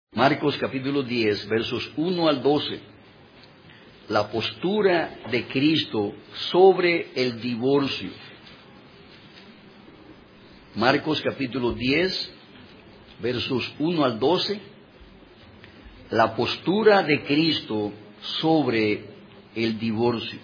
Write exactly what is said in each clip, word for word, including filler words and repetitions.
Marcos capítulo diez, versos uno al doce. La postura de Cristo sobre el divorcio. Marcos capítulo diez, versos uno al doce. La postura de Cristo sobre el divorcio.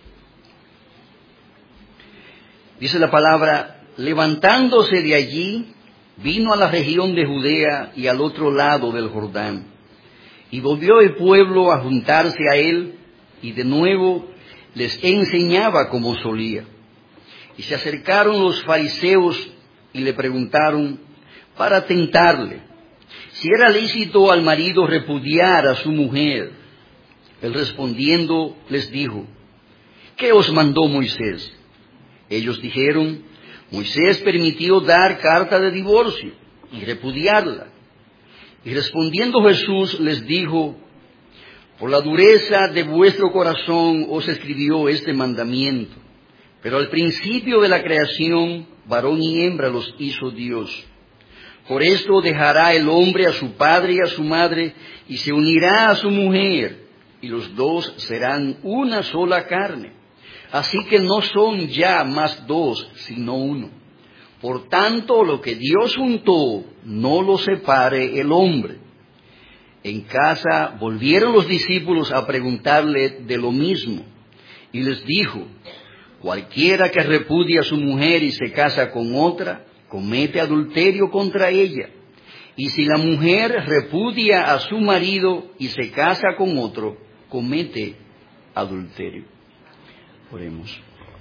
Dice la palabra: levantándose de allí, vino a la región de Judea y al otro lado del Jordán. Y volvió el pueblo a juntarse a él, y de nuevo les enseñaba como solía. Y se acercaron los fariseos y le preguntaron para tentarle si era lícito al marido repudiar a su mujer. Él respondiendo les dijo: ¿qué os mandó Moisés? Ellos dijeron: Moisés permitió dar carta de divorcio y repudiarla. Y respondiendo Jesús les dijo: por la dureza de vuestro corazón os escribió este mandamiento. Pero al principio de la creación, varón y hembra los hizo Dios. Por esto dejará el hombre a su padre y a su madre, y se unirá a su mujer, y los dos serán una sola carne. Así que no son ya más dos, sino uno. Por tanto, lo que Dios juntó, no lo separe el hombre. En casa volvieron los discípulos a preguntarle de lo mismo, y les dijo: cualquiera que repudie a su mujer y se casa con otra, comete adulterio contra ella. Y si la mujer repudia a su marido y se casa con otro, comete adulterio. Oremos.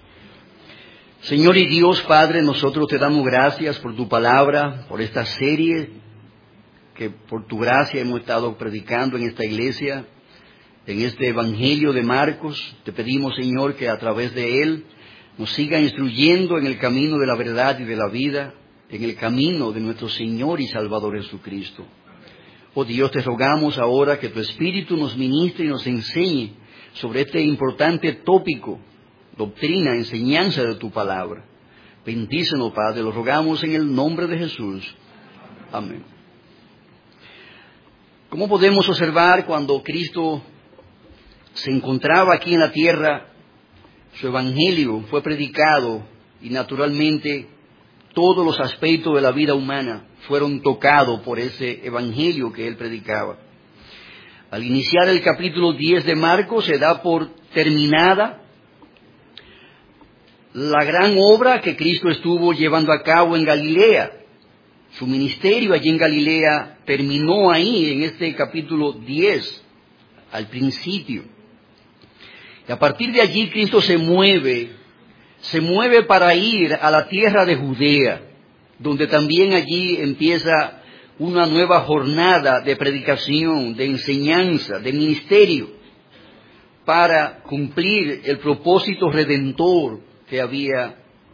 Señor y Dios Padre, nosotros te damos gracias por tu palabra, por esta serie que por tu gracia hemos estado predicando en esta iglesia, en este Evangelio de Marcos. Te pedimos, Señor, que a través de él nos siga instruyendo en el camino de la verdad y de la vida, en el camino de nuestro Señor y Salvador Jesucristo. Oh Dios, te rogamos ahora que tu Espíritu nos ministre y nos enseñe sobre este importante tópico, doctrina, enseñanza de tu palabra. Bendícenos, Padre, lo rogamos en el nombre de Jesús. Amén. ¿Cómo podemos observar cuando Cristo se encontraba aquí en la tierra? Su evangelio fue predicado y naturalmente todos los aspectos de la vida humana fueron tocados por ese evangelio que él predicaba. Al iniciar el capítulo diez de Marcos se da por terminada la gran obra que Cristo estuvo llevando a cabo en Galilea. Su ministerio allí en Galilea terminó ahí, en este capítulo diez, al principio. Y a partir de allí Cristo se mueve, se mueve para ir a la tierra de Judea, donde también allí empieza una nueva jornada de predicación, de enseñanza, de ministerio, para cumplir el propósito redentor que había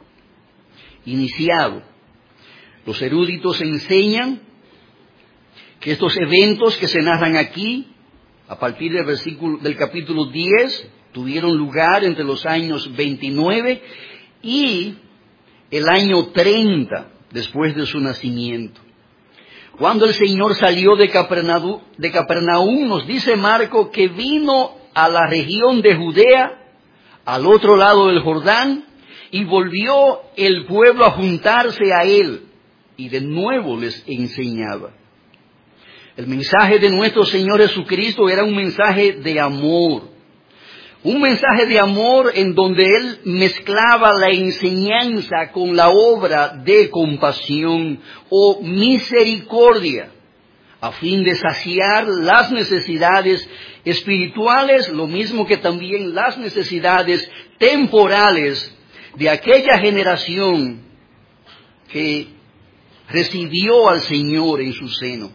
iniciado. Los eruditos enseñan que estos eventos que se narran aquí, a partir del versículo del capítulo diez, tuvieron lugar entre los años veintinueve y el año treinta después de su nacimiento. Cuando el Señor salió de Capernaum, de Capernaum, nos dice Marco que vino a la región de Judea, al otro lado del Jordán, y volvió el pueblo a juntarse a él, y de nuevo les enseñaba. El mensaje de nuestro Señor Jesucristo era un mensaje de amor, un mensaje de amor en donde él mezclaba la enseñanza con la obra de compasión o misericordia, a fin de saciar las necesidades espirituales, lo mismo que también las necesidades temporales de aquella generación que recibió al Señor en su seno.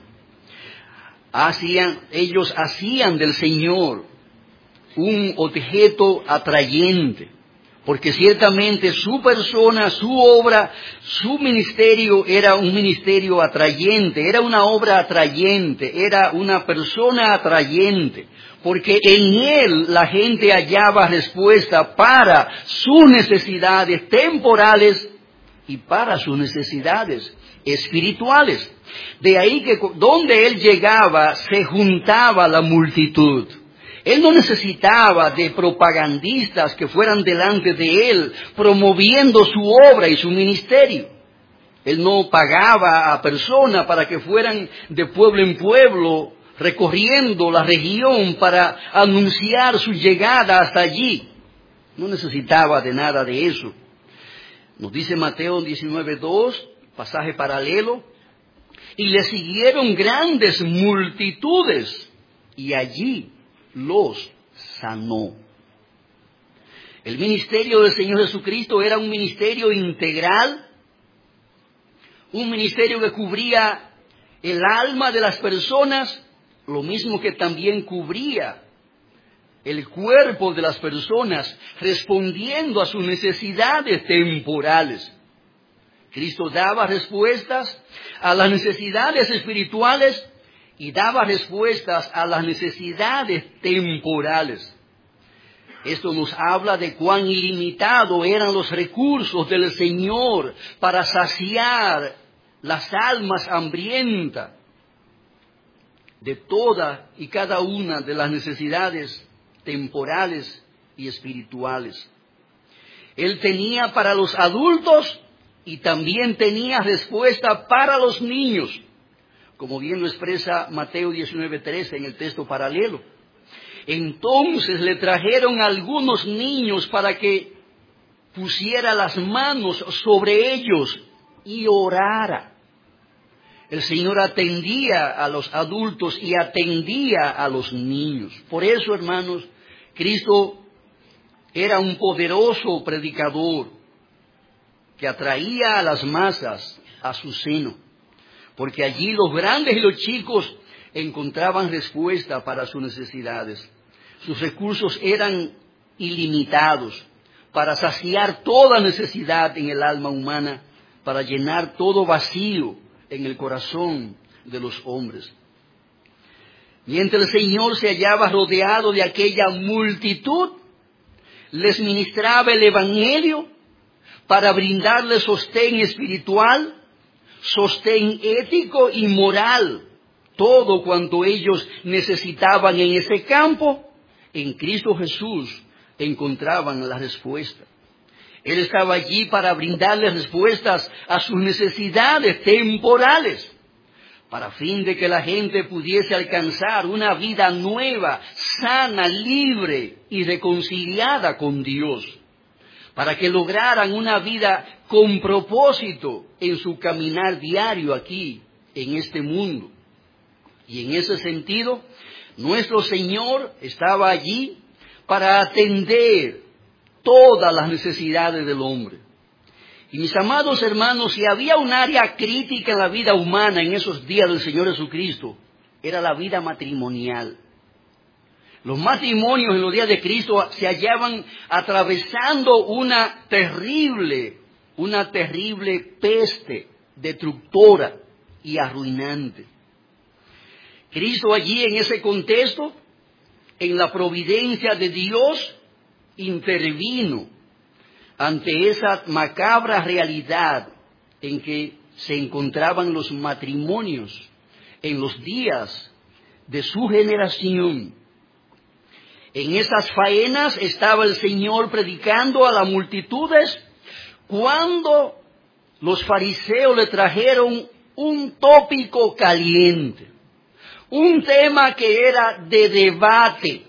Hacían, ellos hacían del Señor un objeto atrayente, porque ciertamente su persona, su obra, su ministerio era un ministerio atrayente, era una obra atrayente, era una persona atrayente, porque en él la gente hallaba respuesta para sus necesidades temporales y para sus necesidades espirituales. De ahí que donde él llegaba se juntaba la multitud. Él no necesitaba de propagandistas que fueran delante de él promoviendo su obra y su ministerio. Él no pagaba a personas para que fueran de pueblo en pueblo recorriendo la región para anunciar su llegada hasta allí. No necesitaba de nada de eso. Nos dice Mateo diecinueve dos, pasaje paralelo, y le siguieron grandes multitudes y allí los sanó. El ministerio del Señor Jesucristo era un ministerio integral, un ministerio que cubría el alma de las personas, lo mismo que también cubría el cuerpo de las personas, respondiendo a sus necesidades temporales. Cristo daba respuestas a las necesidades espirituales y daba respuestas a las necesidades temporales. Esto nos habla de cuán ilimitados eran los recursos del Señor para saciar las almas hambrientas de toda y cada una de las necesidades temporales y espirituales. Él tenía para los adultos y también tenía respuesta para los niños, como bien lo expresa Mateo diecinueve trece en el texto paralelo. Entonces le trajeron algunos niños para que pusiera las manos sobre ellos y orara. El Señor atendía a los adultos y atendía a los niños. Por eso, hermanos, Cristo era un poderoso predicador que atraía a las masas a su seno, porque allí los grandes y los chicos encontraban respuesta para sus necesidades. Sus recursos eran ilimitados para saciar toda necesidad en el alma humana, para llenar todo vacío en el corazón de los hombres. Mientras el Señor se hallaba rodeado de aquella multitud, les ministraba el Evangelio para brindarles sostén espiritual, sostén ético y moral. Todo cuanto ellos necesitaban en ese campo, en Cristo Jesús encontraban la respuesta. Él estaba allí para brindarles respuestas a sus necesidades temporales, para fin de que la gente pudiese alcanzar una vida nueva, sana, libre y reconciliada con Dios, para que lograran una vida con propósito en su caminar diario aquí, en este mundo. Y en ese sentido, nuestro Señor estaba allí para atender todas las necesidades del hombre. Y mis amados hermanos, si había un área crítica en la vida humana en esos días del Señor Jesucristo, era la vida matrimonial. Los matrimonios en los días de Cristo se hallaban atravesando una terrible, una terrible peste destructora y arruinante. Cristo allí en ese contexto, en la providencia de Dios, intervino ante esa macabra realidad en que se encontraban los matrimonios en los días de su generación. En esas faenas estaba el Señor predicando a las multitudes cuando los fariseos le trajeron un tópico caliente, un tema que era de debate,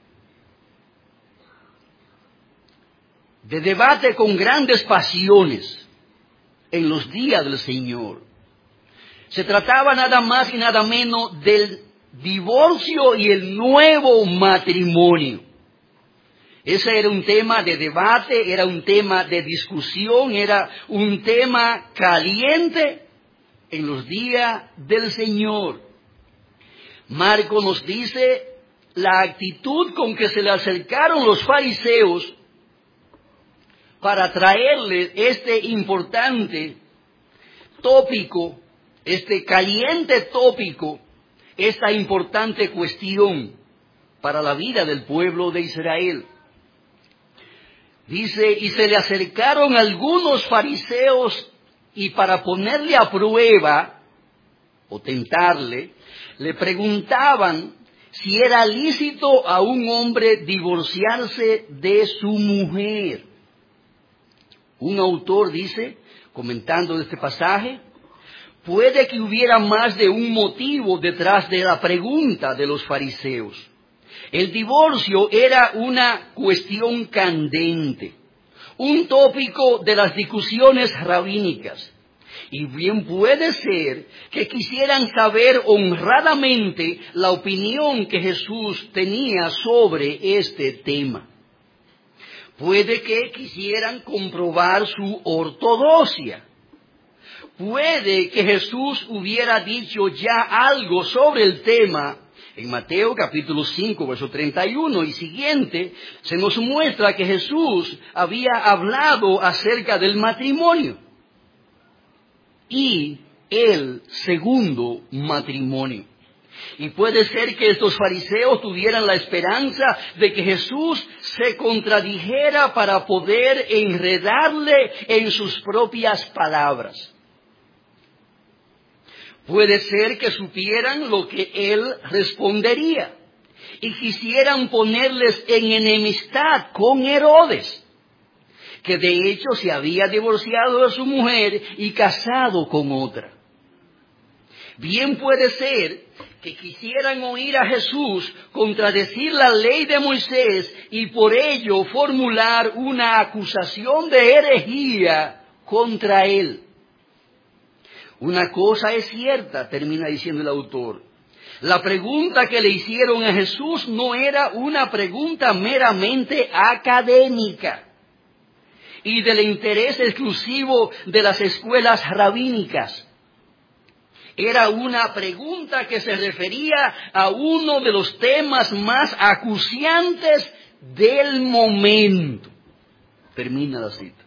de debate con grandes pasiones en los días del Señor. Se trataba nada más y nada menos del divorcio y el nuevo matrimonio. Ese era un tema de debate, era un tema de discusión, era un tema caliente en los días del Señor. Marco nos dice la actitud con que se le acercaron los fariseos para traerle este importante tópico, este caliente tópico, esta importante cuestión para la vida del pueblo de Israel. Dice, y se le acercaron algunos fariseos y para ponerle a prueba o tentarle, le preguntaban si era lícito a un hombre divorciarse de su mujer. Un autor dice, comentando este pasaje, puede que hubiera más de un motivo detrás de la pregunta de los fariseos. El divorcio era una cuestión candente, un tópico de las discusiones rabínicas. Y bien puede ser que quisieran saber honradamente la opinión que Jesús tenía sobre este tema. Puede que quisieran comprobar su ortodoxia. Puede que Jesús hubiera dicho ya algo sobre el tema. En Mateo capítulo cinco, verso treinta y uno y siguiente, se nos muestra que Jesús había hablado acerca del matrimonio y el segundo matrimonio. Y puede ser que estos fariseos tuvieran la esperanza de que Jesús se contradijera para poder enredarle en sus propias palabras. Puede ser que supieran lo que él respondería y quisieran ponerles en enemistad con Herodes, que de hecho se había divorciado de su mujer y casado con otra. Bien puede ser que quisieran oír a Jesús contradecir la ley de Moisés y por ello formular una acusación de herejía contra él. Una cosa es cierta, termina diciendo el autor. La pregunta que le hicieron a Jesús no era una pregunta meramente académica y del interés exclusivo de las escuelas rabínicas. Era una pregunta que se refería a uno de los temas más acuciantes del momento. Termina la cita.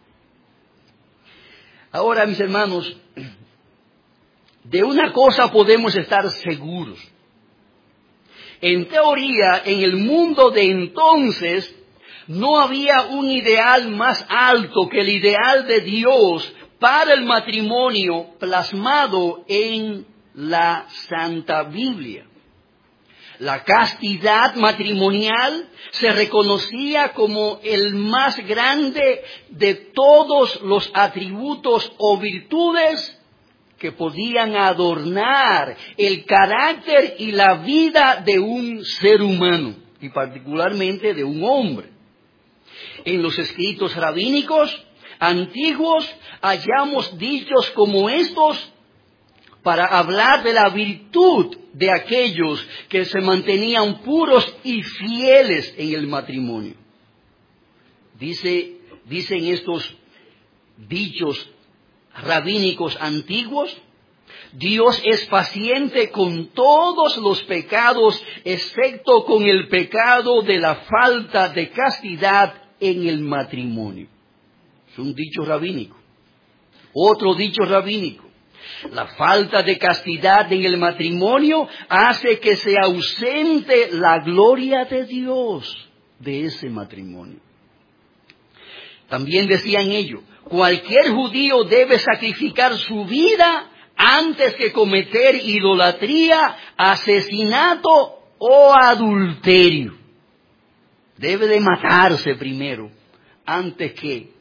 Ahora, mis hermanos, de una cosa podemos estar seguros. En teoría, en el mundo de entonces, no había un ideal más alto que el ideal de Dios para el matrimonio plasmado en la Santa Biblia. La castidad matrimonial se reconocía como el más grande de todos los atributos o virtudes que podían adornar el carácter y la vida de un ser humano, y particularmente de un hombre. En los escritos rabínicos antiguos hallamos dichos como estos para hablar de la virtud de aquellos que se mantenían puros y fieles en el matrimonio. Dice, dicen estos dichos rabínicos antiguos, Dios es paciente con todos los pecados, excepto con el pecado de la falta de castidad en el matrimonio. Es un dicho rabínico. Otro dicho rabínico. La falta de castidad en el matrimonio hace que se ausente la gloria de Dios de ese matrimonio. También decían ellos, cualquier judío debe sacrificar su vida antes que cometer idolatría, asesinato o adulterio. Debe de matarse primero antes que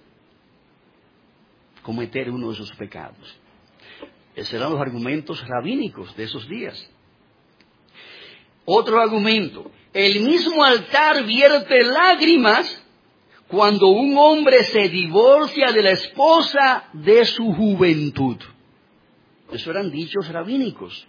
cometer uno de esos pecados. Esos eran los argumentos rabínicos de esos días. Otro argumento, el mismo altar vierte lágrimas cuando un hombre se divorcia de la esposa de su juventud. Eso eran dichos rabínicos.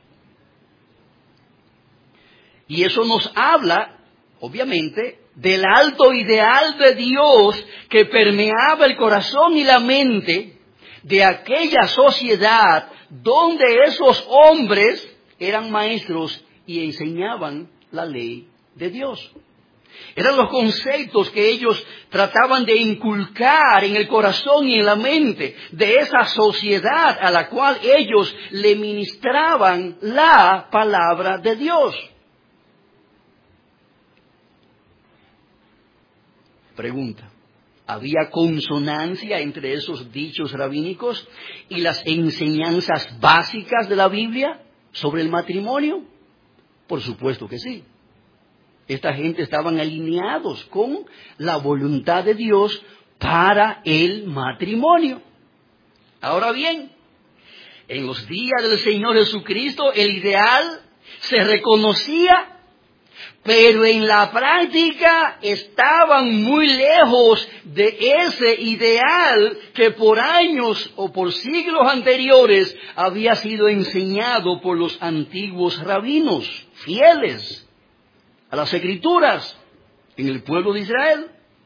Y eso nos habla, obviamente, del alto ideal de Dios que permeaba el corazón y la mente de aquella sociedad donde esos hombres eran maestros y enseñaban la ley de Dios. Eran los conceptos que ellos trataban de inculcar en el corazón y en la mente de esa sociedad a la cual ellos le ministraban la palabra de Dios. Pregunta, ¿Había consonancia entre esos dichos rabínicos y las enseñanzas básicas de la Biblia sobre el matrimonio? Por supuesto que sí. Esta gente estaban alineados con la voluntad de Dios para el matrimonio. Ahora bien, en los días del Señor Jesucristo, el ideal se reconocía, pero en la práctica estaban muy lejos de ese ideal que por años o por siglos anteriores había sido enseñado por los antiguos rabinos, fieles a las Escrituras en el pueblo de Israel.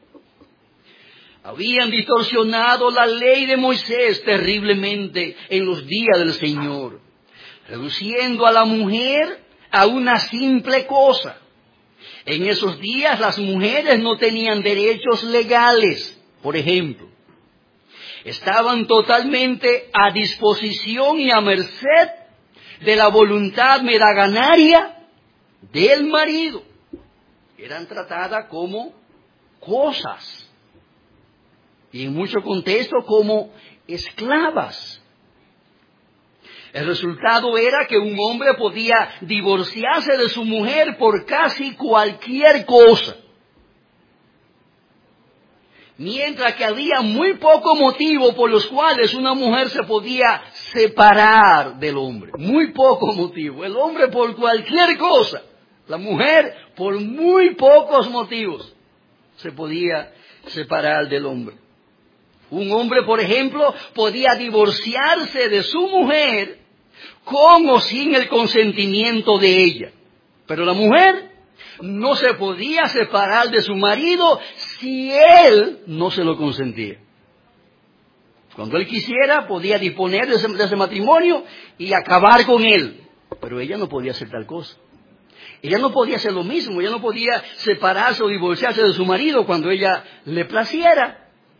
Habían distorsionado la ley de Moisés terriblemente en los días del Señor, reduciendo a la mujer a una simple cosa. En esos días las mujeres no tenían derechos legales, por ejemplo. Estaban totalmente a disposición y a merced de la voluntad medaganaria del marido. Eran tratadas como cosas. Y en muchos contextos como esclavas. El resultado era que un hombre podía divorciarse de su mujer por casi cualquier cosa. Mientras que había muy poco motivo por los cuales una mujer se podía separar del hombre. Muy poco motivo. El hombre por cualquier cosa. La mujer por muy pocos motivos se podía separar del hombre. Un hombre, por ejemplo, podía divorciarse de su mujer con o sin el consentimiento de ella. Pero la mujer no se podía separar de su marido si él no se lo consentía. Cuando él quisiera, podía disponer de ese, de ese matrimonio y acabar con él. Pero ella no podía hacer tal cosa. Ella no podía hacer lo mismo. Ella no podía separarse o divorciarse de su marido cuando ella le placiera.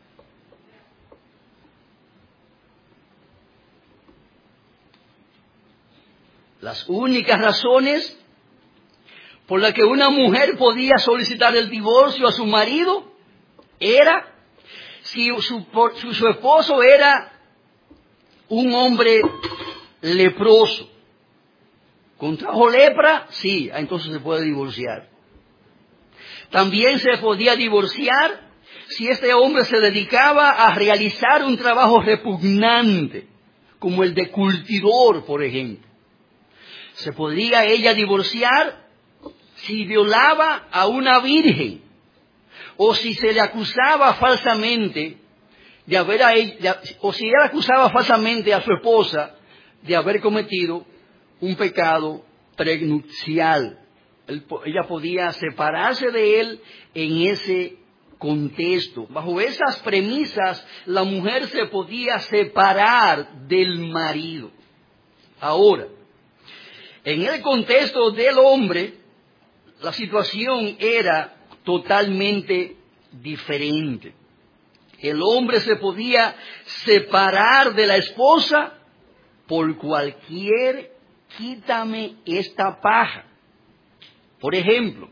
Las únicas razones por las que una mujer podía solicitar el divorcio a su marido era si su, su, su esposo era un hombre leproso. Contrajo lepra, sí, entonces se puede divorciar. También se podía divorciar si este hombre se dedicaba a realizar un trabajo repugnante, como el de curtidor, por ejemplo. Se podría ella divorciar si violaba a una virgen o si se le acusaba falsamente de haber a ella, o si ella acusaba falsamente a su esposa de haber cometido un pecado prenupcial. Él, ella podía separarse de él en ese contexto. Bajo esas premisas, la mujer se podía separar del marido. Ahora, en el contexto del hombre, la situación era totalmente diferente. El hombre se podía separar de la esposa por cualquier quítame esta paja. Por ejemplo,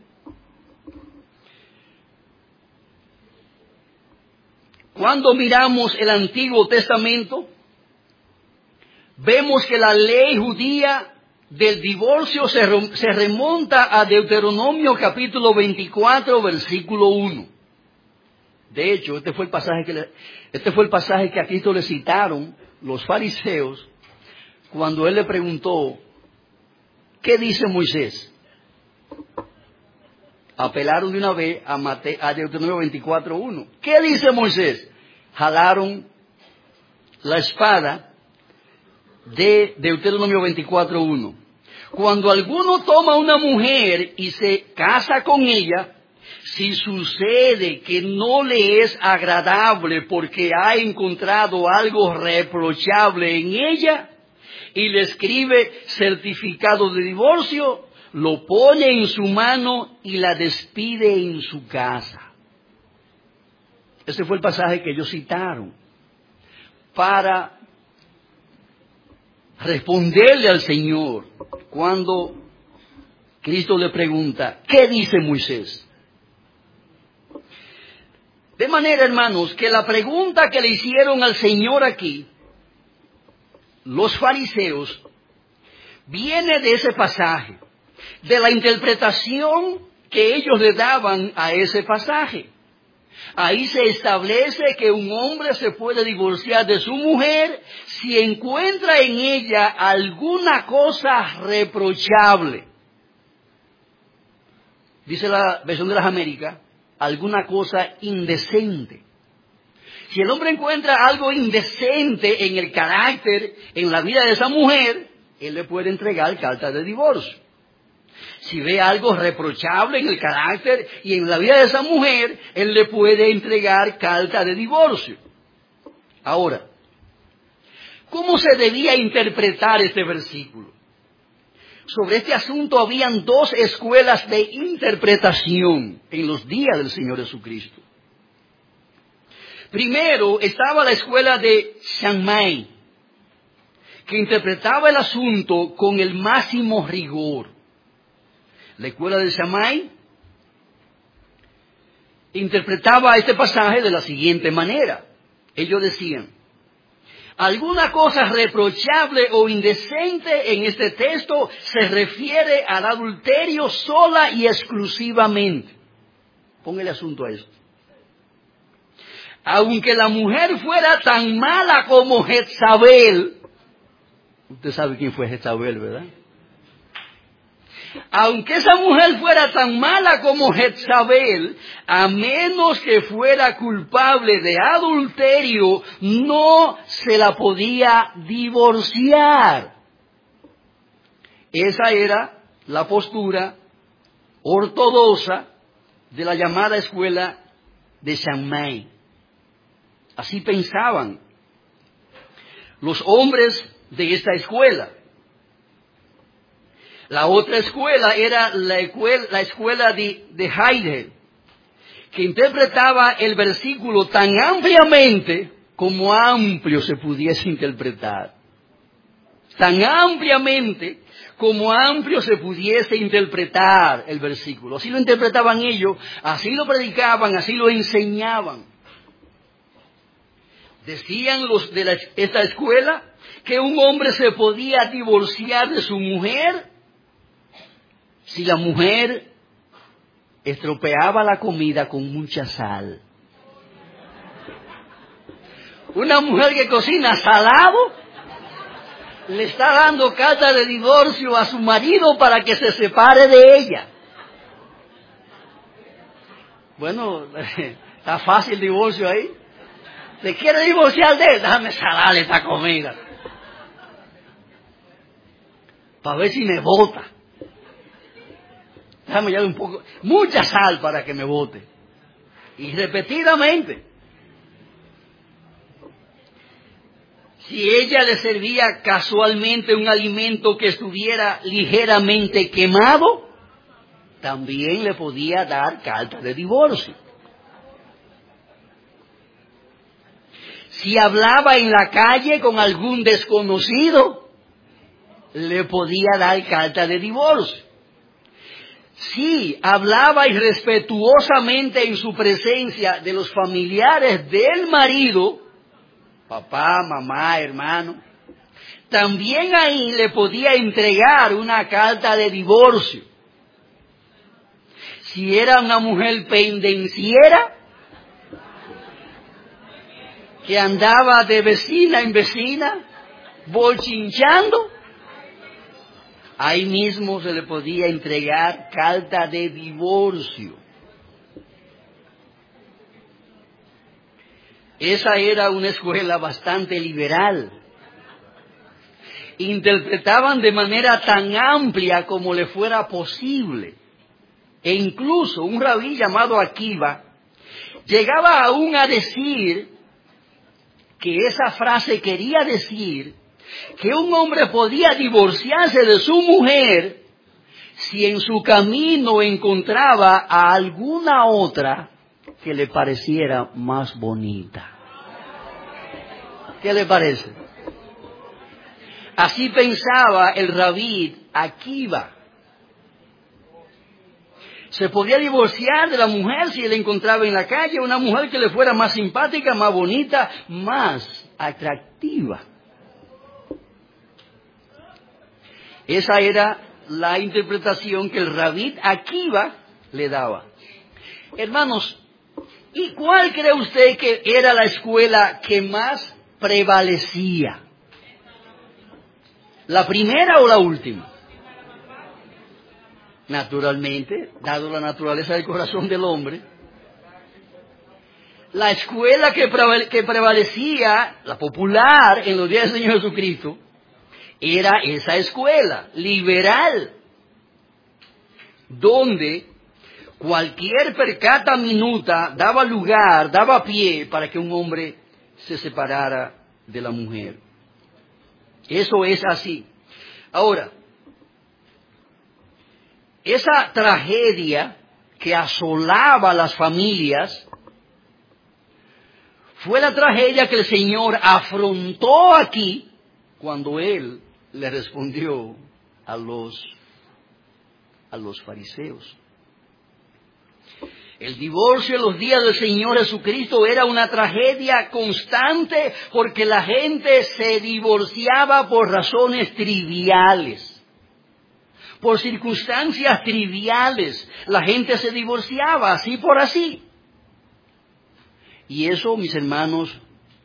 cuando miramos el Antiguo Testamento, vemos que la ley judía del divorcio se remonta a Deuteronomio capítulo veinticuatro, versículo uno. De hecho, este fue el pasaje que le, este fue el pasaje que a Cristo le citaron los fariseos cuando él le preguntó, ¿qué dice Moisés? Apelaron de una vez a, Mate, a Deuteronomio veinticuatro uno. ¿Qué dice Moisés? Jalaron la espada de Deuteronomio veinticuatro uno. Cuando alguno toma una mujer y se casa con ella, si sucede que no le es agradable porque ha encontrado algo reprochable en ella y le escribe certificado de divorcio, lo pone en su mano y la despide en su casa. Ese fue el pasaje que ellos citaron para responderle al Señor cuando Cristo le pregunta, ¿qué dice Moisés? De manera, hermanos, que la pregunta que le hicieron al Señor aquí, los fariseos, viene de ese pasaje, de la interpretación que ellos le daban a ese pasaje. Ahí se establece que un hombre se puede divorciar de su mujer si encuentra en ella alguna cosa reprochable. Dice la versión de las Américas, alguna cosa indecente. Si el hombre encuentra algo indecente en el carácter, en la vida de esa mujer, él le puede entregar carta de divorcio. Si ve algo reprochable en el carácter y en la vida de esa mujer, él le puede entregar carta de divorcio. Ahora, ¿cómo se debía interpretar este versículo? Sobre este asunto habían dos escuelas de interpretación en los días del Señor Jesucristo. Primero estaba la escuela de Shammai, que interpretaba el asunto con el máximo rigor. La escuela de Shammai interpretaba este pasaje de la siguiente manera. Ellos decían, alguna cosa reprochable o indecente en este texto se refiere al adulterio sola y exclusivamente. Ponga el asunto a esto. Aunque la mujer fuera tan mala como Jezabel, usted sabe quién fue Jezabel, ¿verdad? Aunque esa mujer fuera tan mala como Jezabel, a menos que fuera culpable de adulterio, no se la podía divorciar. Esa era la postura ortodoxa de la llamada escuela de Shammai. Así pensaban los hombres de esta escuela. La otra escuela era la escuela, la escuela de, de Heidegger, que interpretaba el versículo tan ampliamente como amplio se pudiese interpretar. Tan ampliamente como amplio se pudiese interpretar el versículo. Así lo interpretaban ellos, así lo predicaban, así lo enseñaban. Decían los de la, esta escuela que un hombre se podía divorciar de su mujer si la mujer estropeaba la comida con mucha sal. Una mujer que cocina salado le está dando carta de divorcio a su marido para que se separe de ella. Bueno, está fácil el divorcio ahí. ¿Te quiere divorciar de él? Déjame salarle esta comida para ver si me bota. Déjame echarle un poco, mucha sal para que me bote. Y repetidamente. Si ella le servía casualmente un alimento que estuviera ligeramente quemado, también le podía dar carta de divorcio. Si hablaba en la calle con algún desconocido, le podía dar carta de divorcio. Si hablaba irrespetuosamente en su presencia de los familiares del marido, papá, mamá, hermano, también ahí le podía entregar una carta de divorcio. Si era una mujer pendenciera, que andaba de vecina en vecina, bochinchando, ahí mismo se le podía entregar carta de divorcio. Esa era una escuela bastante liberal. Interpretaban de manera tan amplia como le fuera posible. E incluso un rabí llamado Akiva llegaba aún a decir que esa frase quería decir que un hombre podía divorciarse de su mujer si en su camino encontraba a alguna otra que le pareciera más bonita. ¿Qué le parece? Así pensaba el rabí Akiva. Se podía divorciar de la mujer si él encontraba en la calle una mujer que le fuera más simpática, más bonita, más atractiva. Esa era la interpretación que el Rabí Akiva le daba. Hermanos, ¿y cuál cree usted que era la escuela que más prevalecía? ¿La primera o la última? Naturalmente, dado la naturaleza del corazón del hombre, la escuela que, prevale- que prevalecía, la popular en los días del Señor Jesucristo, era esa escuela liberal, donde cualquier percata minuta daba lugar, daba pie para que un hombre se separara de la mujer. Eso es así. Ahora, esa tragedia que asolaba a las familias fue la tragedia que el Señor afrontó aquí cuando Él le respondió a los, a los fariseos. El divorcio en los días del Señor Jesucristo era una tragedia constante porque la gente se divorciaba por razones triviales. Por circunstancias triviales, la gente se divorciaba así por así. Y eso, mis hermanos,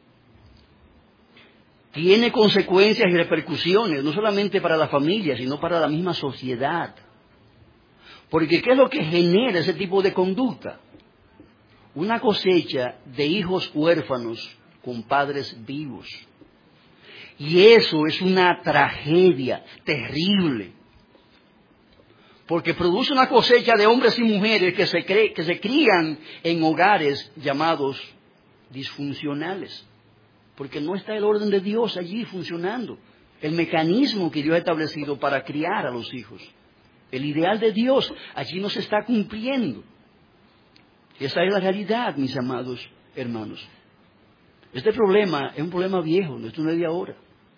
tiene consecuencias y repercusiones, no solamente para la familia, sino para la misma sociedad. Porque ¿qué es lo que genera ese tipo de conducta? Una cosecha de hijos huérfanos con padres vivos. Y eso es una tragedia terrible. Porque produce una cosecha de hombres y mujeres que se, cre- que se crían en hogares llamados disfuncionales. Porque no está el orden de Dios allí funcionando. El mecanismo que Dios ha establecido para criar a los hijos. El ideal de Dios allí no se está cumpliendo. Esa es la realidad, mis amados hermanos. Este problema es un problema viejo, no es de ahora.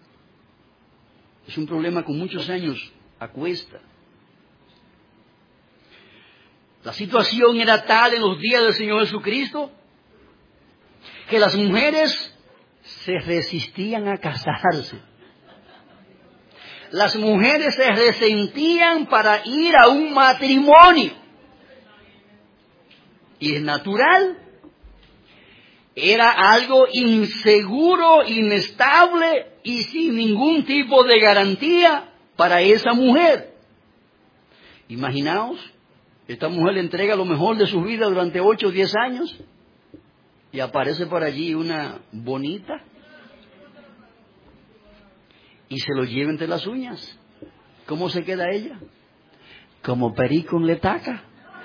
Es un problema con muchos años a cuesta. La situación era tal en los días del Señor Jesucristo que las mujeres se resistían a casarse. Las mujeres se resentían para ir a un matrimonio. Y es natural. Era algo inseguro, inestable y sin ningún tipo de garantía para esa mujer. Imaginaos. Esta mujer le entrega lo mejor de su vida durante ocho o diez años y aparece por allí una bonita y se lo lleva entre las uñas. ¿Cómo se queda ella? Como perico en letaca.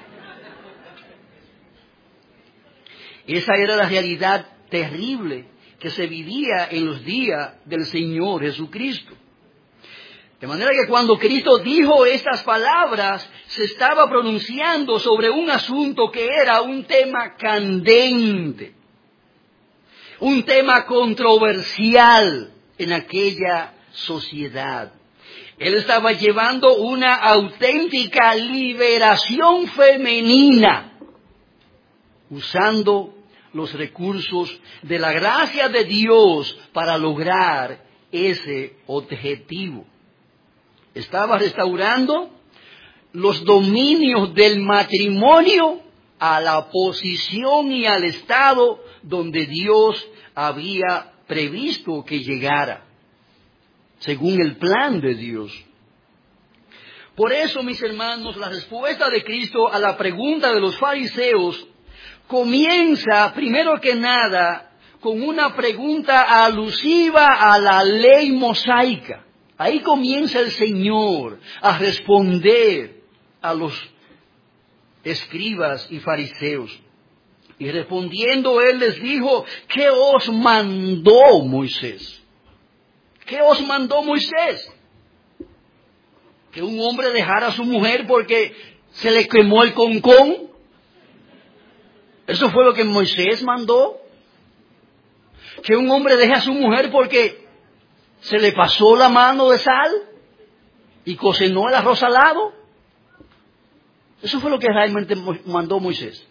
Esa era la realidad terrible que se vivía en los días del Señor Jesucristo. De manera que cuando Cristo dijo estas palabras, se estaba pronunciando sobre un asunto que era un tema candente, un tema controversial en aquella sociedad. Él estaba llevando una auténtica liberación femenina, usando los recursos de la gracia de Dios para lograr ese objetivo. Estaba restaurando los dominios del matrimonio a la posición y al estado donde Dios había previsto que llegara, según el plan de Dios. Por eso, mis hermanos, la respuesta de Cristo a la pregunta de los fariseos comienza, primero que nada, con una pregunta alusiva a la ley mosaica. Ahí comienza el Señor a responder a los escribas y fariseos. Y respondiendo Él les dijo, ¿qué os mandó Moisés? ¿Qué os mandó Moisés? Que un hombre dejara a su mujer porque se le quemó el concón. ¿Eso fue lo que Moisés mandó? Que un hombre deje a su mujer porque se le pasó la mano de sal y cocinó el arroz salado. Eso fue lo que realmente mandó Moisés.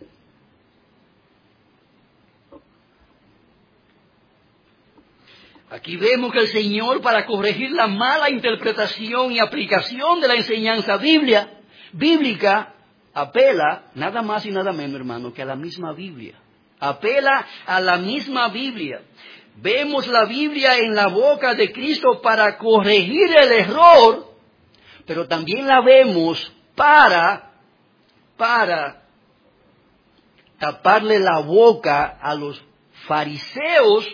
Aquí vemos que el Señor, para corregir la mala interpretación y aplicación de la enseñanza biblia, bíblica, apela nada más y nada menos, hermano, que a la misma Biblia. Apela a la misma Biblia. Vemos la Biblia en la boca de Cristo para corregir el error, pero también la vemos para, para taparle la boca a los fariseos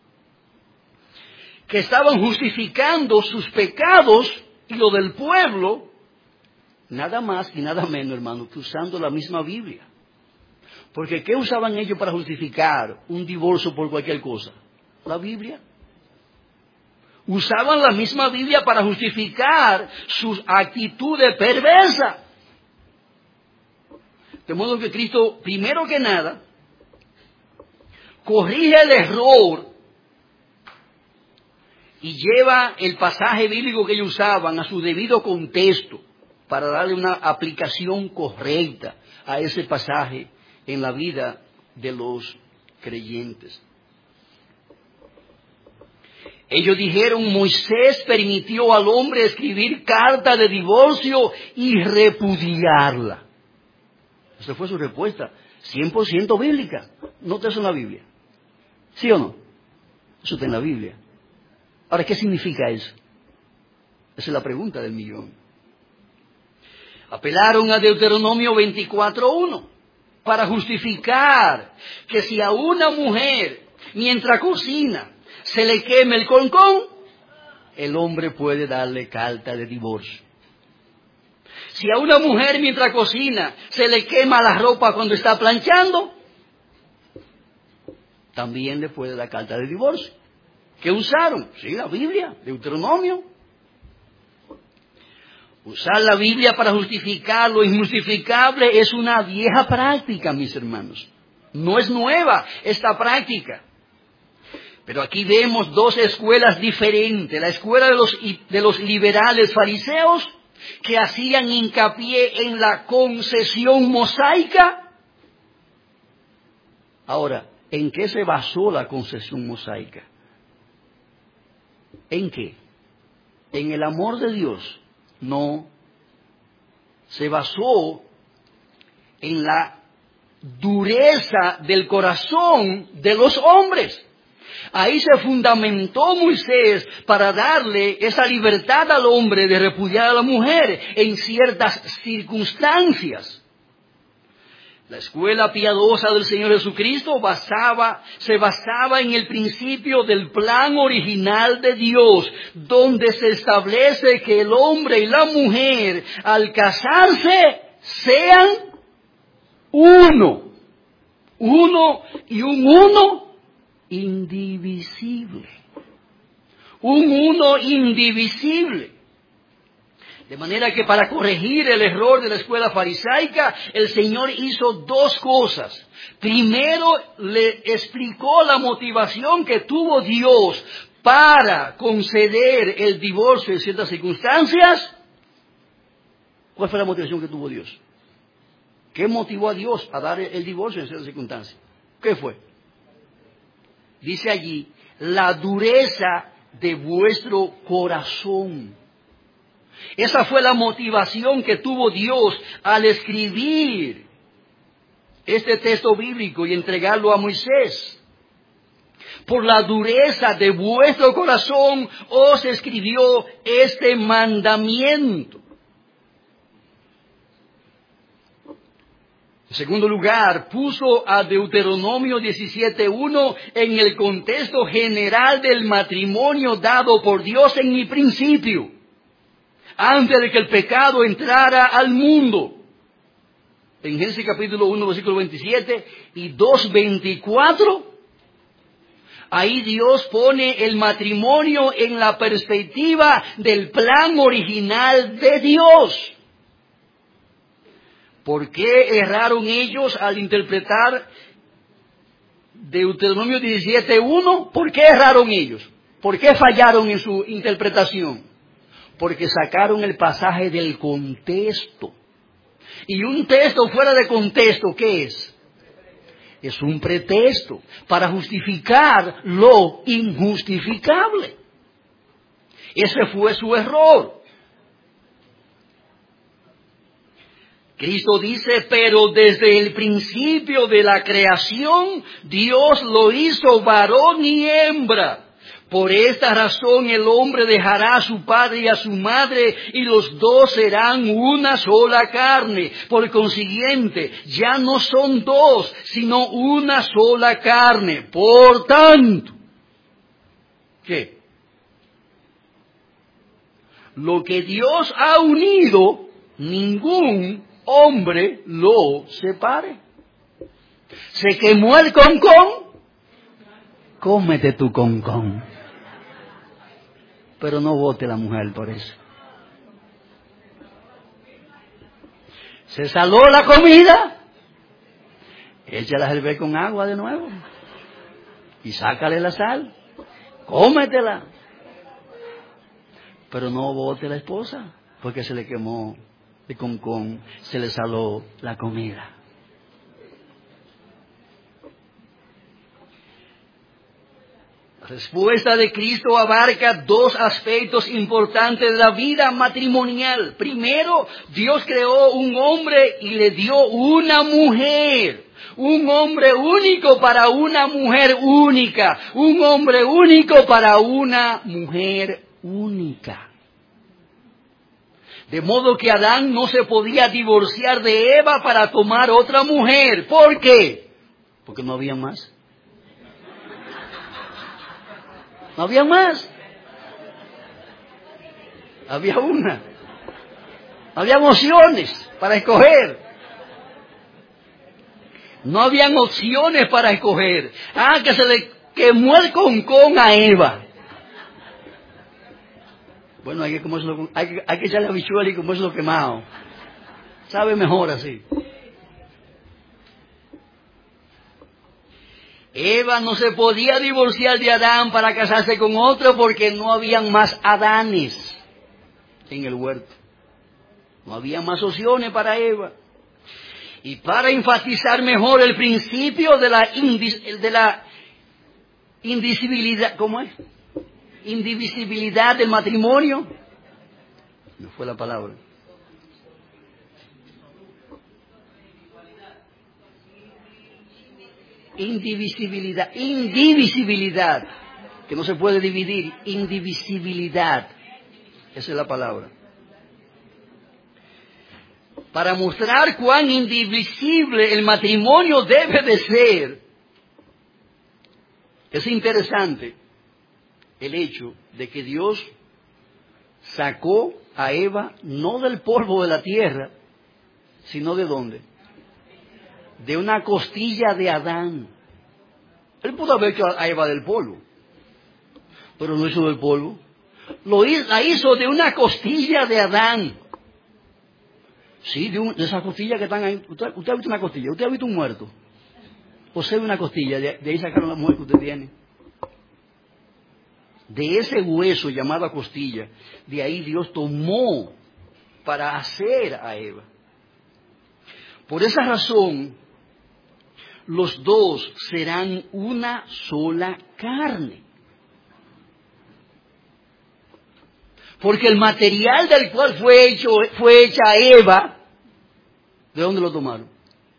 que estaban justificando sus pecados y lo del pueblo, nada más y nada menos, hermano, que usando la misma Biblia. Porque ¿qué usaban ellos para justificar un divorcio por cualquier cosa? La Biblia. Usaban la misma Biblia para justificar sus actitudes perversas. De modo que Cristo, primero que nada, corrige el error y lleva el pasaje bíblico que ellos usaban a su debido contexto para darle una aplicación correcta a ese pasaje en la vida de los creyentes. Ellos dijeron, Moisés permitió al hombre escribir carta de divorcio y repudiarla. Esa fue su respuesta, cien por ciento bíblica. ¿No está eso en la Biblia? ¿Sí o no? Eso está en la Biblia. Ahora, ¿qué significa eso? Esa es la pregunta del millón. Apelaron a Deuteronomio veinticuatro uno para justificar que si a una mujer, mientras cocina, se le queme el concón, el hombre puede darle carta de divorcio. Si a una mujer, mientras cocina, se le quema la ropa cuando está planchando, también le puede dar carta de divorcio. ¿Qué usaron? Sí, la Biblia, Deuteronomio. Usar la Biblia para justificar lo injustificable es una vieja práctica, mis hermanos. No es nueva esta práctica. Pero aquí vemos dos escuelas diferentes. La escuela de los, de los liberales fariseos, que hacían hincapié en la concesión mosaica. Ahora, ¿en qué se basó la concesión mosaica? ¿En qué? ¿En el amor de Dios? No. Se basó en la dureza del corazón de los hombres. Ahí se fundamentó Moisés para darle esa libertad al hombre de repudiar a la mujer en ciertas circunstancias. La escuela piadosa del Señor Jesucristo basaba, se basaba en el principio del plan original de Dios, donde se establece que el hombre y la mujer, al casarse, sean uno. Uno y un uno indivisible. Un uno indivisible. De manera que para corregir el error de la escuela farisaica, el Señor hizo dos cosas. Primero, le explicó la motivación que tuvo Dios para conceder el divorcio en ciertas circunstancias. ¿Cuál fue la motivación que tuvo Dios? ¿Qué motivó a Dios a dar el divorcio en ciertas circunstancias? ¿Qué fue? Dice allí, la dureza de vuestro corazón. Esa fue la motivación que tuvo Dios al escribir este texto bíblico y entregarlo a Moisés. Por la dureza de vuestro corazón os escribió este mandamiento. En segundo lugar, puso a Deuteronomio diecisiete uno en el contexto general del matrimonio dado por Dios en el principio, antes de que el pecado entrara al mundo. En Génesis capítulo uno, versículo veintisiete y dos, veinticuatro, ahí Dios pone el matrimonio en la perspectiva del plan original de Dios. ¿Por qué erraron ellos al interpretar Deuteronomio diecisiete uno? ¿Por qué erraron ellos? ¿Por qué fallaron en su interpretación? Porque sacaron el pasaje del contexto. Y un texto fuera de contexto, ¿qué es? Es un pretexto para justificar lo injustificable. Ese fue su error. Cristo dice, pero desde el principio de la creación, Dios lo hizo varón y hembra. Por esta razón el hombre dejará a su padre y a su madre, y los dos serán una sola carne. Por consiguiente, ya no son dos, sino una sola carne. Por tanto, ¿qué? Lo que Dios ha unido, ningún hombre lo separe. Se quemó el concón, cómete tu concón. Pero no vote la mujer por eso. Se saló la comida, échala a hervir con agua de nuevo y sácale la sal, cómetela. Pero no vote la esposa porque se le quemó el concón, se le saló la comida. La respuesta de Cristo abarca dos aspectos importantes de la vida matrimonial. Primero, Dios creó un hombre y le dio una mujer. Un hombre único para una mujer única. Un hombre único para una mujer única. De modo que Adán no se podía divorciar de Eva para tomar otra mujer. ¿Por qué? Porque no había más. No había más. Había una. Había opciones para escoger. No habían opciones para escoger. Ah, que se le quemó el concón a Eva. Bueno, hay que, comérselo, hay que, hay que echarle habichuela y comérselo quemado. Sabe mejor así. Eva no se podía divorciar de Adán para casarse con otro porque no habían más Adanes en el huerto. No había más opciones para Eva. Y para enfatizar mejor el principio de la, indis, de la indivisibilidad, ¿cómo es? Indivisibilidad del matrimonio. No fue la palabra. Indivisibilidad, indivisibilidad, que no se puede dividir, indivisibilidad, esa es la palabra. Para mostrar cuán indivisible el matrimonio debe de ser, es interesante el hecho de que Dios sacó a Eva no del polvo de la tierra, sino ¿de dónde? De una costilla de Adán. Él pudo haber hecho a Eva del polvo, pero no hizo del polvo. Lo hizo, la hizo de una costilla de Adán. Sí, de, un, de esas costillas que están ahí. Usted, usted ha visto una costilla, usted ha visto un muerto. Posee una costilla, de, de ahí sacaron la mujer que usted tiene. De ese hueso llamado costilla, de ahí Dios tomó para hacer a Eva. Por esa razón, los dos serán una sola carne. Porque el material del cual fue hecho, fue hecha Eva, ¿de dónde lo tomaron?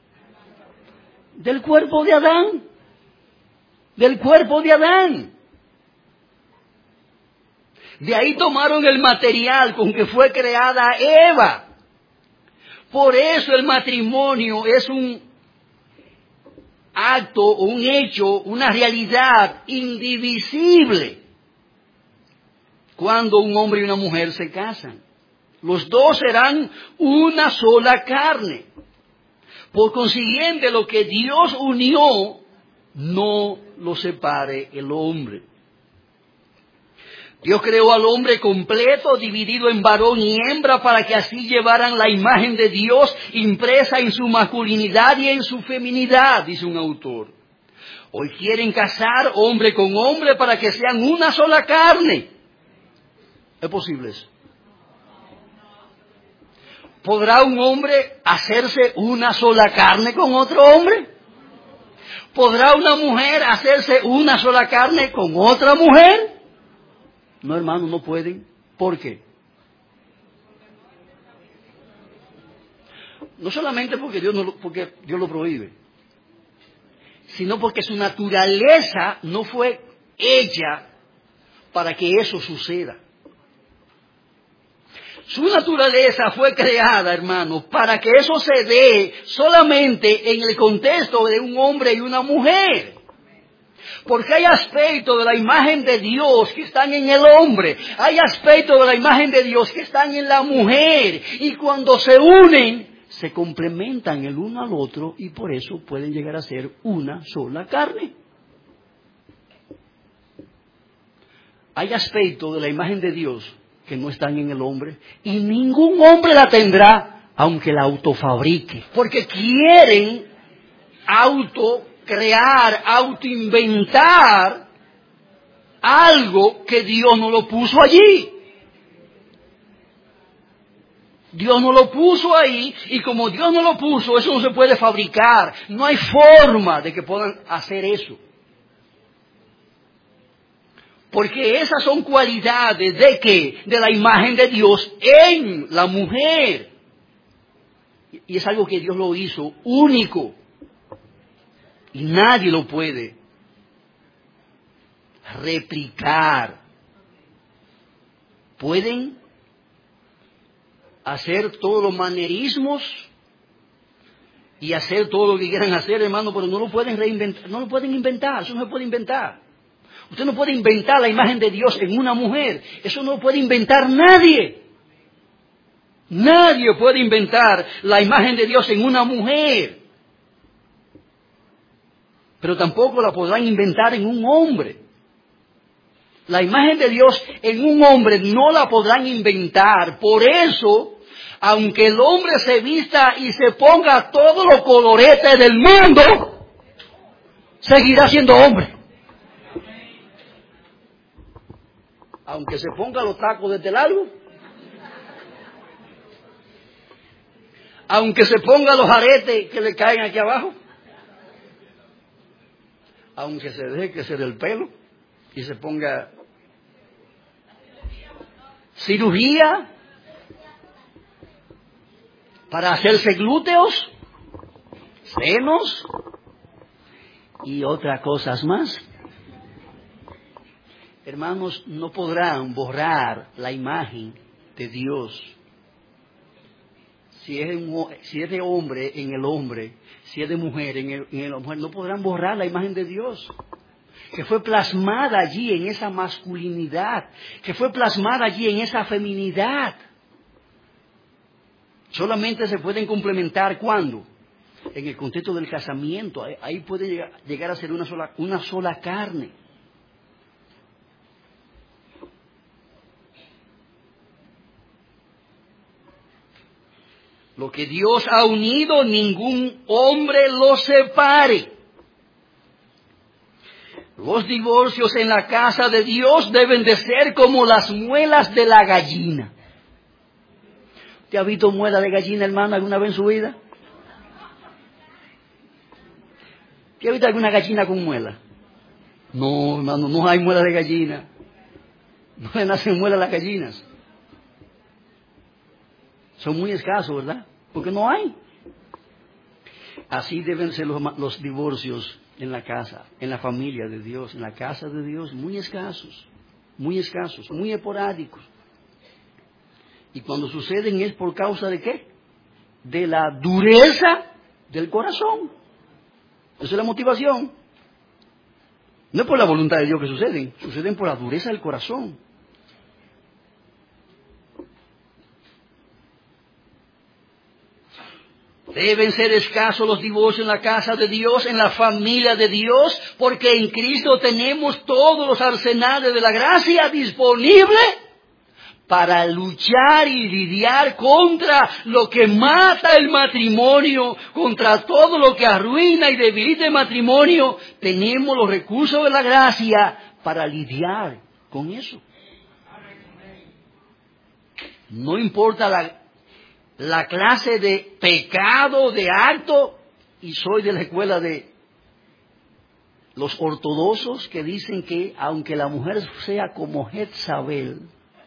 Del cuerpo de Adán. Del cuerpo de Adán. De ahí tomaron el material con que fue creada Eva. Por eso el matrimonio es un acto, un hecho, una realidad indivisible. Cuando un hombre y una mujer se casan, los dos serán una sola carne. Por consiguiente, lo que Dios unió, no lo separe el hombre. Dios creó al hombre completo, dividido en varón y hembra, para que así llevaran la imagen de Dios impresa en su masculinidad y en su feminidad, dice un autor. Hoy quieren casar hombre con hombre para que sean una sola carne. ¿Es posible eso? ¿Podrá un hombre hacerse una sola carne con otro hombre? ¿Podrá una mujer hacerse una sola carne con otra mujer? No, hermano, no pueden. ¿Por qué? No solamente porque Dios, no lo, porque Dios lo prohíbe, sino porque su naturaleza no fue hecha para que eso suceda. Su naturaleza fue creada, hermano, para que eso se dé solamente en el contexto de un hombre y una mujer. Porque hay aspectos de la imagen de Dios que están en el hombre, hay aspectos de la imagen de Dios que están en la mujer, y cuando se unen, se complementan el uno al otro, y por eso pueden llegar a ser una sola carne. Hay aspectos de la imagen de Dios que no están en el hombre, y ningún hombre la tendrá, aunque la autofabrique, porque quieren autocrear, autoinventar algo que Dios no lo puso allí. Dios no lo puso ahí, y como Dios no lo puso, eso no se puede fabricar. No hay forma de que puedan hacer eso. Porque esas son cualidades de ¿qué? De la imagen de Dios en la mujer. Y es algo que Dios lo hizo único. Y nadie lo puede replicar. Pueden hacer todos los manerismos y hacer todo lo que quieran hacer, hermano, pero no lo pueden reinventar, no lo pueden inventar, eso no se puede inventar. Usted no puede inventar la imagen de Dios en una mujer. Eso no lo puede inventar nadie. Nadie puede inventar la imagen de Dios en una mujer. Pero tampoco la podrán inventar en un hombre. La imagen de Dios en un hombre no la podrán inventar. Por eso, aunque el hombre se vista y se ponga todos los coloretes del mundo, seguirá siendo hombre. Aunque se ponga los tacos desde largo, aunque se ponga los aretes que le caen aquí abajo, aunque se deje crecer el pelo y se ponga cirugía para hacerse glúteos, senos y otras cosas más. Hermanos, no podrán borrar la imagen de Dios. Si es, un, si es de hombre en el hombre, si es de mujer en, el, en la mujer, no podrán borrar la imagen de Dios, que fue plasmada allí en esa masculinidad, que fue plasmada allí en esa feminidad. Solamente se pueden complementar ¿cuándo? En el contexto del casamiento. Ahí, ahí puede llegar, llegar a ser una sola, una sola carne. Lo que Dios ha unido, ningún hombre lo separe. Los divorcios en la casa de Dios deben de ser como las muelas de la gallina. ¿Te ha visto muela de gallina, hermano, alguna vez en su vida? ¿Te ha visto alguna gallina con muela? No, hermano, no hay muela de gallina. No le nacen muelas a las gallinas. Son muy escasos, ¿verdad? Porque no hay. Así deben ser los, los divorcios en la casa, en la familia de Dios, en la casa de Dios, muy escasos, muy escasos, muy esporádicos. Y cuando suceden es por causa de ¿qué? De la dureza del corazón. Esa es la motivación. No es por la voluntad de Dios que suceden, suceden por la dureza del corazón. Deben ser escasos los divorcios en la casa de Dios, en la familia de Dios, porque en Cristo tenemos todos los arsenales de la gracia disponibles para luchar y lidiar contra lo que mata el matrimonio, contra todo lo que arruina y debilita el matrimonio. Tenemos los recursos de la gracia para lidiar con eso. No importa la la clase de pecado, de acto, y soy de la escuela de los ortodoxos que dicen que aunque la mujer sea como Jezabel,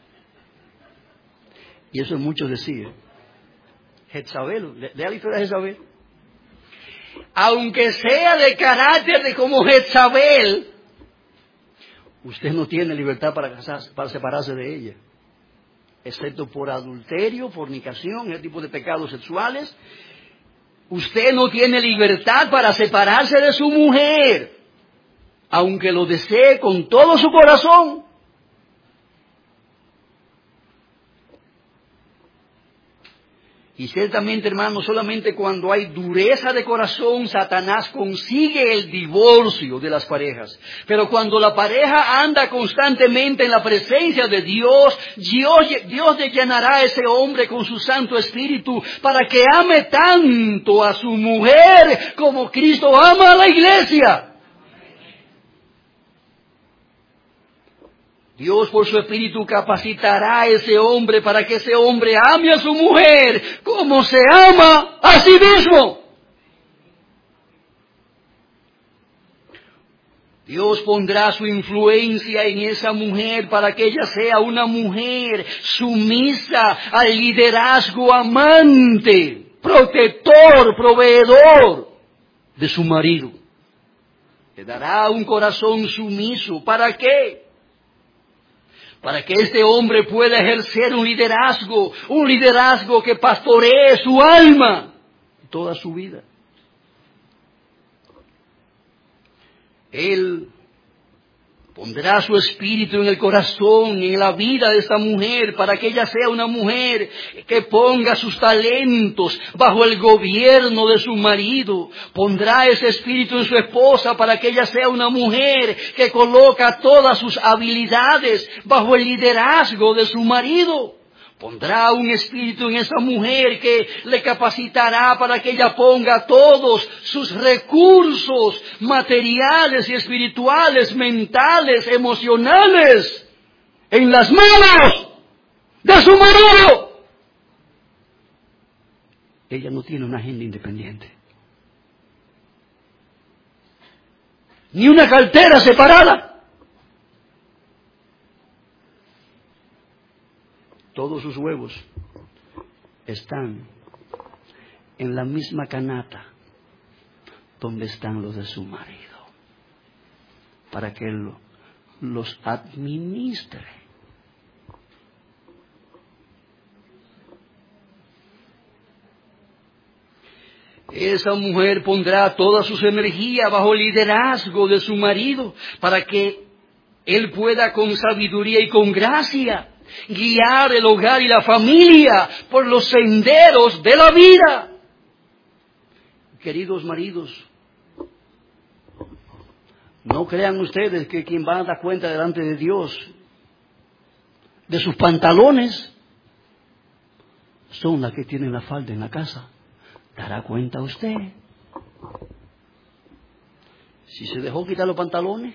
y eso es mucho decir, Jezabel, lea la historia de Jezabel, aunque sea de carácter de como Jezabel, usted no tiene libertad para casarse, para separarse de ella, excepto por adulterio, fornicación, ese tipo de pecados sexuales. Usted no tiene libertad para separarse de su mujer, aunque lo desee con todo su corazón. Y ciertamente, hermanos, solamente cuando hay dureza de corazón, Satanás consigue el divorcio de las parejas. Pero cuando la pareja anda constantemente en la presencia de Dios, Dios, Dios le llenará a ese hombre con su Santo Espíritu para que ame tanto a su mujer como Cristo ama a la iglesia. Dios por su Espíritu capacitará a ese hombre para que ese hombre ame a su mujer como se ama a sí mismo. Dios pondrá su influencia en esa mujer para que ella sea una mujer sumisa al liderazgo amante, protector, proveedor de su marido. Le dará un corazón sumiso. ¿Para qué? Para que este hombre pueda ejercer un liderazgo, un liderazgo que pastoree su alma toda su vida. Él pondrá su espíritu en el corazón y en la vida de esta mujer para que ella sea una mujer que ponga sus talentos bajo el gobierno de su marido. Pondrá ese espíritu en su esposa para que ella sea una mujer que coloca todas sus habilidades bajo el liderazgo de su marido. Pondrá un espíritu en esa mujer que le capacitará para que ella ponga todos sus recursos materiales y espirituales, mentales, emocionales, en las manos de su marido. Ella no tiene una agenda independiente, ni una cartera separada. Todos sus huevos están en la misma canasta donde están los de su marido, para que él los administre. Esa mujer pondrá toda sus energías bajo el liderazgo de su marido, para que él pueda con sabiduría y con gracia guiar el hogar y la familia por los senderos de la vida. Queridos maridos, no crean ustedes que quien va a dar cuenta delante de Dios de sus pantalones son las que tienen la falda en la casa. ¿Dará cuenta usted? Si se dejó quitar los pantalones,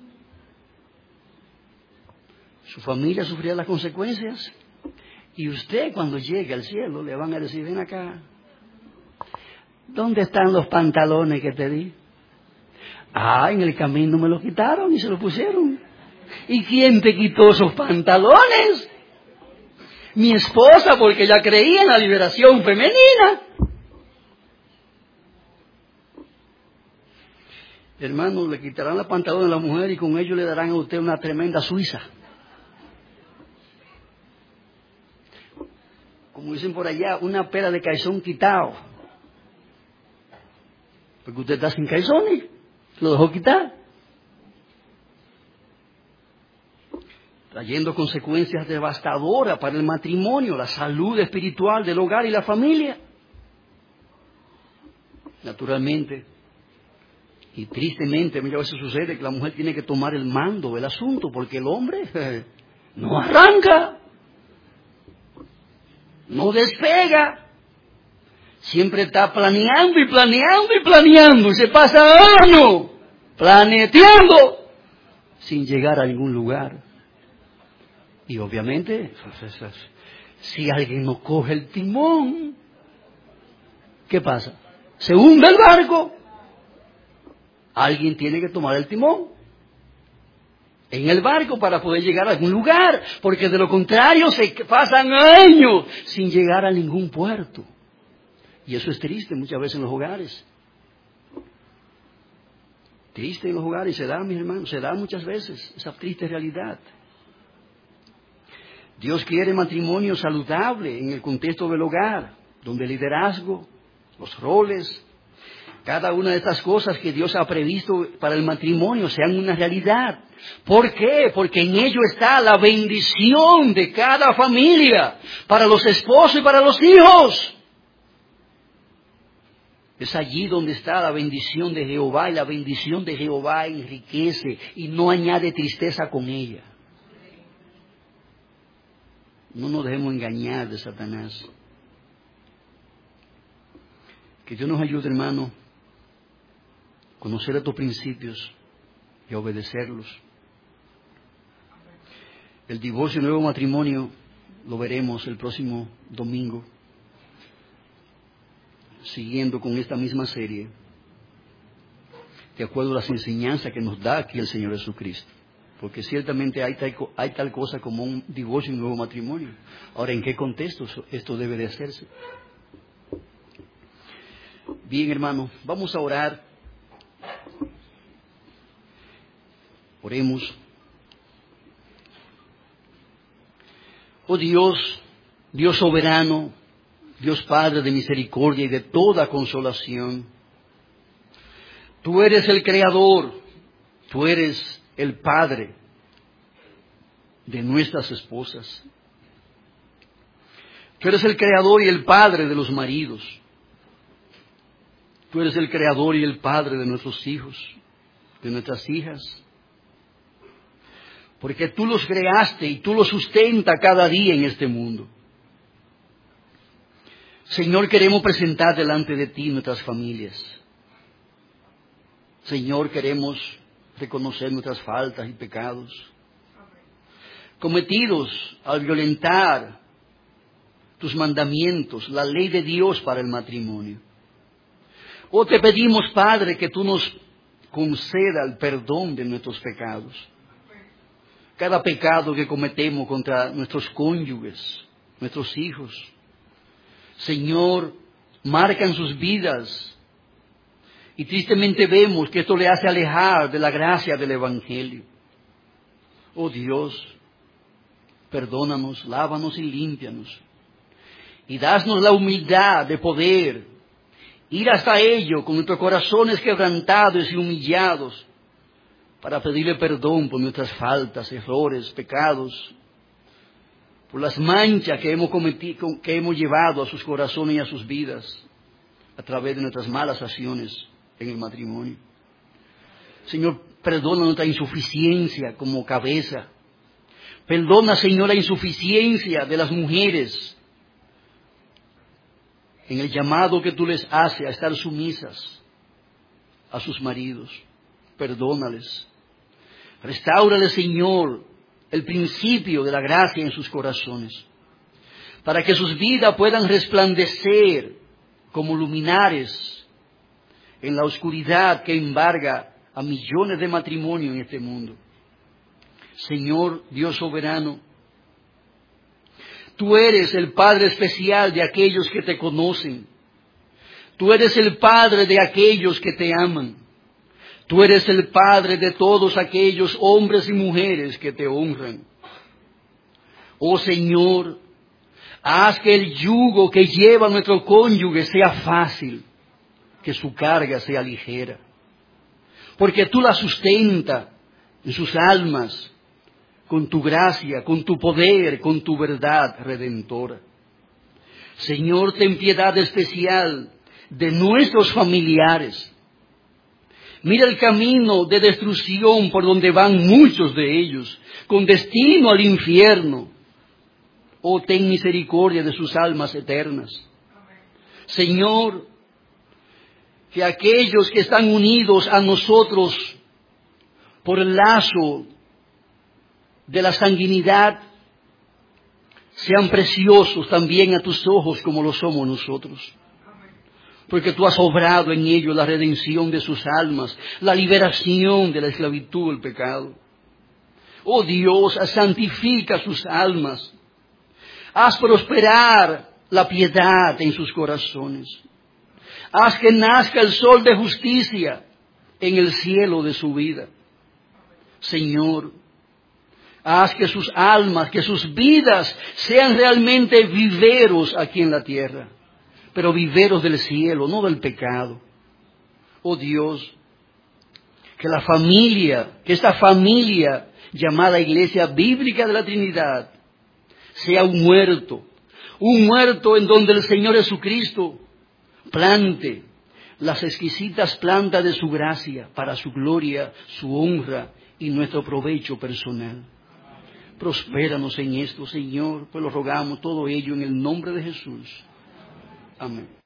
su familia sufrirá las consecuencias. Y usted, cuando llegue al cielo, le van a decir: ven acá, ¿dónde están los pantalones que te di? Ah, en el camino me los quitaron y se los pusieron. ¿Y quién te quitó esos pantalones? Mi esposa, porque ella creía en la liberación femenina. Hermanos, le quitarán los pantalones a la mujer y con ellos le darán a usted una tremenda suiza. Como dicen por allá, una pera de calzón quitado. Porque usted está sin calzones, lo dejó quitar. Trayendo consecuencias devastadoras para el matrimonio, la salud espiritual del hogar y la familia. Naturalmente, y tristemente, muchas veces sucede que la mujer tiene que tomar el mando del asunto, porque el hombre eh, no arranca. No despega, siempre está planeando y planeando y planeando, y se pasa años planeteando sin llegar a ningún lugar. Y obviamente Si alguien no coge el timón, ¿qué pasa? Se hunde el barco. Alguien tiene que tomar el timón en el barco para poder llegar a algún lugar, porque de lo contrario se pasan años sin llegar a ningún puerto. Y eso es triste muchas veces en los hogares. Triste en los hogares, se da, mis hermanos, se da muchas veces esa triste realidad. Dios quiere matrimonio saludable en el contexto del hogar, donde el liderazgo, los roles, cada una de estas cosas que Dios ha previsto para el matrimonio sean una realidad. ¿Por qué? Porque en ello está la bendición de cada familia, para los esposos y para los hijos. Es allí donde está la bendición de Jehová, y la bendición de Jehová enriquece y no añade tristeza con ella. No nos dejemos engañar de Satanás. Que Dios nos ayude, hermano, a conocer estos principios y a obedecerlos. El divorcio y el nuevo matrimonio lo veremos el próximo domingo, siguiendo con esta misma serie, de acuerdo a las enseñanzas que nos da aquí el Señor Jesucristo. Porque ciertamente hay tal, hay tal cosa como un divorcio y un nuevo matrimonio. Ahora, ¿en qué contexto esto debe de hacerse? Bien, hermano, vamos a orar. Oremos. Oh Dios, Dios soberano, Dios Padre de misericordia y de toda consolación, tú eres el Creador, tú eres el Padre de nuestras esposas. Tú eres el Creador y el Padre de los maridos. Tú eres el Creador y el Padre de nuestros hijos, de nuestras hijas. Porque tú los creaste y tú los sustentas cada día en este mundo. Señor, queremos presentar delante de ti nuestras familias. Señor, queremos reconocer nuestras faltas y pecados cometidos al violentar tus mandamientos, la ley de Dios para el matrimonio. Oh, te pedimos, Padre, que tú nos conceda el perdón de nuestros pecados. Cada pecado que cometemos contra nuestros cónyuges, nuestros hijos, Señor, marcan sus vidas. Y tristemente vemos que esto le hace alejar de la gracia del Evangelio. Oh Dios, perdónanos, lávanos y límpianos. Y danos la humildad de poder ir hasta ello con nuestros corazones quebrantados y humillados para pedirle perdón por nuestras faltas, errores, pecados, por las manchas que hemos cometido, que hemos llevado a sus corazones y a sus vidas a través de nuestras malas acciones en el matrimonio. Señor, perdona nuestra insuficiencia como cabeza. Perdona, Señor, la insuficiencia de las mujeres en el llamado que tú les haces a estar sumisas a sus maridos. Perdónales. Restáurales, Señor, el principio de la gracia en sus corazones, para que sus vidas puedan resplandecer como luminares en la oscuridad que embarga a millones de matrimonios en este mundo. Señor Dios soberano, tú eres el Padre especial de aquellos que te conocen. Tú eres el Padre de aquellos que te aman. Tú eres el Padre de todos aquellos hombres y mujeres que te honran. Oh Señor, haz que el yugo que lleva nuestro cónyuge sea fácil, que su carga sea ligera, porque tú la sustentas en sus almas con tu gracia, con tu poder, con tu verdad redentora. Señor, ten piedad especial de nuestros familiares. Mira el camino de destrucción por donde van muchos de ellos, con destino al infierno. Oh, ten misericordia de sus almas eternas. Señor, que aquellos que están unidos a nosotros por el lazo de la sanguinidad sean preciosos también a tus ojos como lo somos nosotros. Porque tú has obrado en ellos la redención de sus almas, la liberación de la esclavitud del pecado. Oh Dios, santifica sus almas. Haz prosperar la piedad en sus corazones. Haz que nazca el sol de justicia en el cielo de su vida. Señor, haz que sus almas, que sus vidas sean realmente viveros aquí en la tierra, pero viveros del cielo, no del pecado. Oh Dios, que la familia, que esta familia llamada Iglesia Bíblica de la Trinidad, sea un huerto, un huerto en donde el Señor Jesucristo plante las exquisitas plantas de su gracia para su gloria, su honra y nuestro provecho personal. Prospéranos en esto, Señor, pues lo rogamos todo ello en el nombre de Jesús. Amén.